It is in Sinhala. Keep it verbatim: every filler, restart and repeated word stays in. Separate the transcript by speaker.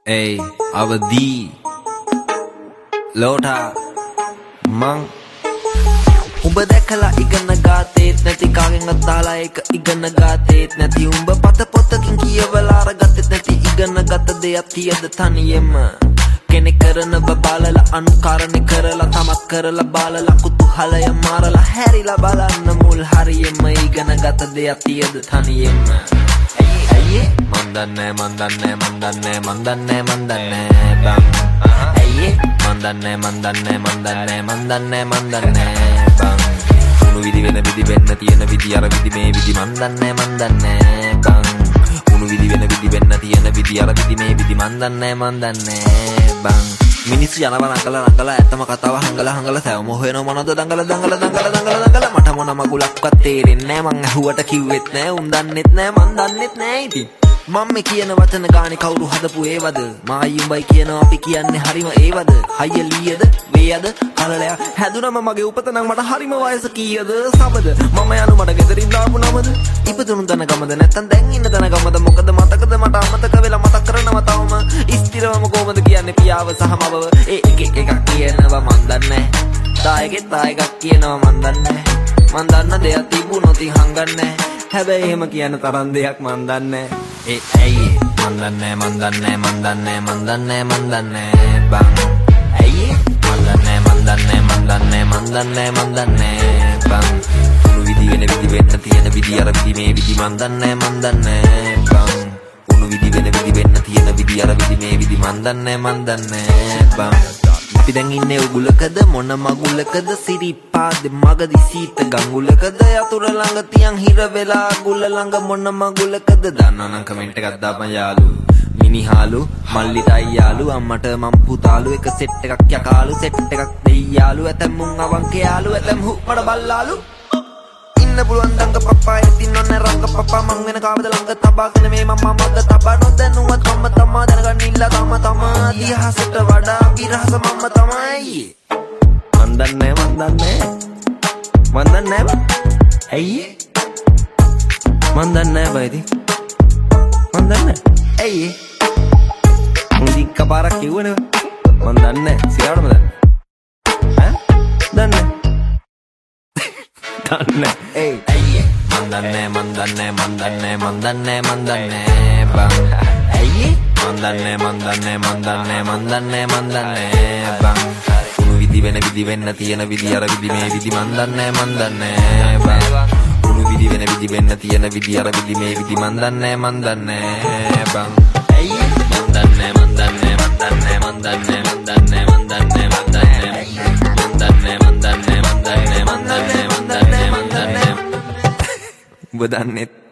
Speaker 1: Ey, avadi Lota Mang උඹ දැකලා ඉගෙන ගාතේත් නැති කාගෙන් අත්තාලා ඒක ඉගෙන ගාතේත් නැති උඹ පත පොතකින් කියවලා අරගත්තෙත් නැති ඉගෙන ගත දෙයක් තියද තනියෙම කෙනෙක් කරන බබාලලා අනුකරණය කරලා තමත් කරලා බාලලා කුතුහලය මාරලා හැරිලා බලන්න මුල් හරියෙම ඉගෙන ගත දෙයක් තියද තනියෙම ඇයි මන් දන්නේ මන් දන්නේ මන් දන්නේ මන් දන්නේ මන් දන්නේ බං ඇයි මන් දන්නේ මන් දන්නේ මන් දන්නේ මන් දන්නේ මන් දන්නේ බං උණු විදි වෙන විදි වෙන්න තියෙන විදි අර විදි මේ විදි මන් දන්නේ මන් දන්නේ බං උණු විදි වෙන විදි වෙන්න තියෙන විදි අර විදි මේ විදි මන් දන්නේ මන් දන්නේ බං මිනිස්සු යනවා නංගලා නංගලා ඇත්තම කතාව හංගලා හංගලා සෑම හොයන මොනවද දංගලා දංගලා දංගලා දංගලා දංගලා මට මොන මගුලක්වත් තේරෙන්නේ නෑ මං අහුවට කිව්වෙත් නෑ උන් දන්නෙත් නෑ මං දන්නෙත් නෑ ඉතින් මම මේ කියන වචන ගානේ කවුරු හදපු ඒවද මායි උඹයි කියනවා අපි කියන්නේ හරිම ඒවද හයිය ලීයද වේයද කලලයා හැදුනම මගේ උපත නම් මට හරිම වයස කීයද සබද මම යනු මට ගෙදරින් දාපු නමද ඉපදුණු තන ගමද නැත්තම් දැන් ඉන්න තන ගමද මොකද මතකද මට අමතක වෙලා මතක් කරනවා තවම ස්ථිරවම කොහමද කියන්නේ පියාව සහ මවව ඒ එක එක එකක් කියනවා මන් දන්නේ තායගේ තායකක් කියනවා මන් දන්නේ මන් දන්න දෙයක් තිබුණොත් හංගන්නේ හැබැයි එහෙම කියන තරම් දෙයක් මන් දන්නේ ඒ ඇයි මන් දන්නේ මන් දන්නේ මන් දන්නේ මන් දන්නේ මන් දන්නේ බං ඇයි මන් දන්නේ මන් දන්නේ මන් දන්නේ මන් දන්නේ මන් දන්නේ බං උණු විදි වෙන විදි වෙන්න තියෙන විදි අර විදි මේ විදි මන් දන්නේ මන් දන්නේ බං උණු විදි වෙන විදි වෙන්න තියෙන විදි අර විදි මේ විදි මන් දන්නේ මන් දන්නේ බං අපි දැන් ඉන්නේ උගුලකද මොන මගුලකද සිරිපාදේ මගදි සීත ගඟුලකද යතුර ළඟ තියන් හිර වෙලා ගුල ළඟ මොන මගුලකද දන්නවනම් කමෙන්ට් එකක් දාපන් යාළු මිනිහාලු මල්ලිට අයියාලු අම්මට මම් පුතාලු එක සෙට් එකක් යකාලු සෙට් එකක් දෙයියාලු ඇතම් මුන් අවංක යාලු ඇතම් හු මඩ බල්ලාලු ඉන්න පුළුවන් දංග පප්පා ඉතින් ඔන්න රංග පප්පා මං වෙන කාවද ළඟ තබාගෙන මේ මම මග තබා නොදැනුවත් මම තමා දැනගන්න ඉල්ල තම තමා ඉතිහාසයට වඩා විරහස මම තමයි මන් දන්නේ මන් දන්නේ මන් දන්නේ ඇයි මන් දන්නේ බයිදි මන් දන්නේ ඇයි මුදික් කපාරක් කිව්වනේ මන් දන්නේ සිරාවටම දන්නේ ඈ දන්නේ දන්නේ ඒ ඇයි මන් දන්නේ මන් දන්නේ මන් දන්නේ මන් දන්නේ මන් දන්නේ බං ඇයි මන් දන්නේ මන් දන්නේ මන් දන්නේ මන් දන්නේ මන් දන්නේ බං උණු විදි වෙන විදි වෙන්න තියෙන විදි අර විදි මේ විදි මන් දන්නේ මන් දන්නේ බං උණු විදි වෙන විදි වෙන්න තියෙන විදි අර විදි මේ විදි මන් දන්නේ මන් දන්නේ බං ඇයි මන් දන්නේ මන් දන්නේ මන් දන්නේ මන් දන්නේ මන් දන්නේ මන් දන්නේ මන් දන්නේ මන් දන්නේ මන් දන්නේ මන් දන්නේ මන් දන්නේ මන් දන්නේ මන් දන්නේ ඔබ දන්නේ